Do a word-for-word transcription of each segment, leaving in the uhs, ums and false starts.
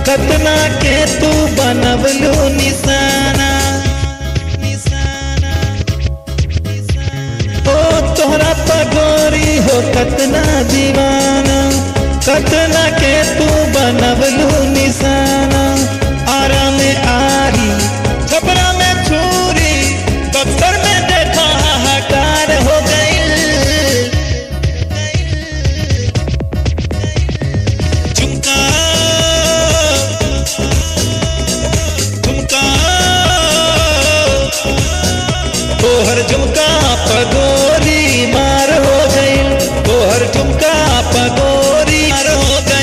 कतना के तू बनवलू निशाना निशाना ओ तोहरा पगोरी हो कतना दीवाना कतना के तू बनवलू निशाना आरा में आरी छपरा में छुरी बक्सर में देखा हाहाकार हो गई झुमका झुमका तोहर झुमका पगोरी मार हो गई तोहर झुमका पगोरी मार हो गई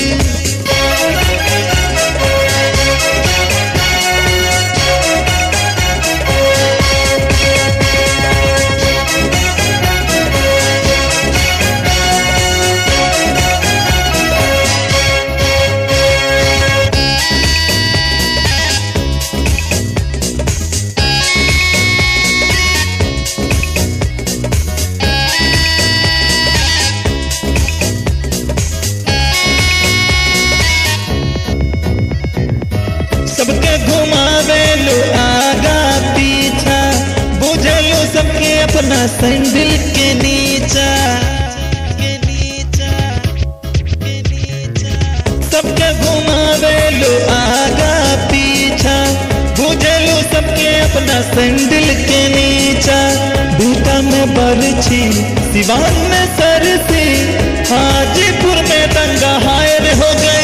सबके घुमावेलू आगा पीछा बुझलू सबके अपना सैंडल के नीचा के नीचा के नीचा सबके घुमावेलू आगा पीछा बुझलू सबके अपना सैंडल के नीचा बीटा में बरछी सिवान में सरसी हाजीपुर में दंगा हायर हो गई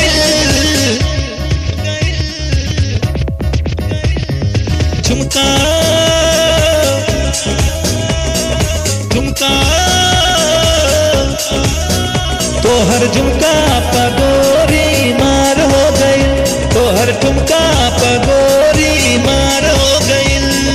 झुमका झुमका तोहर झुमका पगोरी मार हो गई तोहर झुमका पगोरी मार हो गई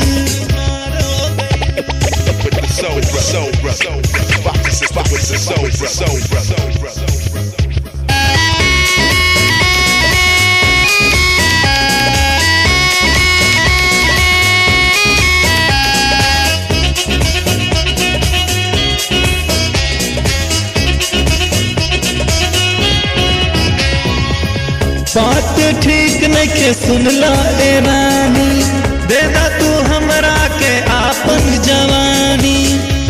बात ठीक नहीं के सुनला ए रानी देदा तू हमरा के आपन जवानी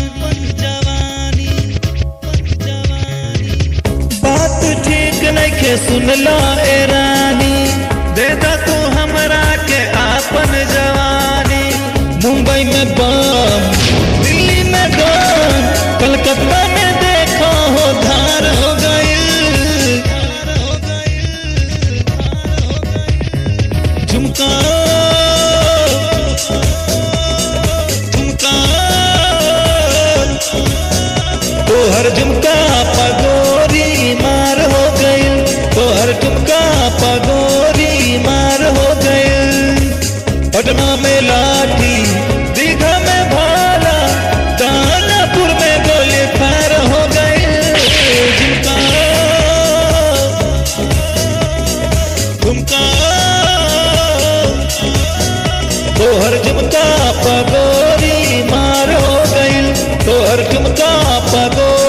बात ठीक नहीं के सुनला ए रानी देदा तू हमरा के आपन जवानी मुंबई में बम दिल्ली में बम कलकत्ता में देखो हो धार हो गई झुमका झुमका तोहर झुमका पगोरी मार हो गई तोहर झुमका पगोरी मार हो गई पटना में लाठी दीघा में भाला दानापुर में गोली फायर हो गई झुमका झुमका तोहर झुमका पगोरी मार हो गई तोहर झुमका पगोरी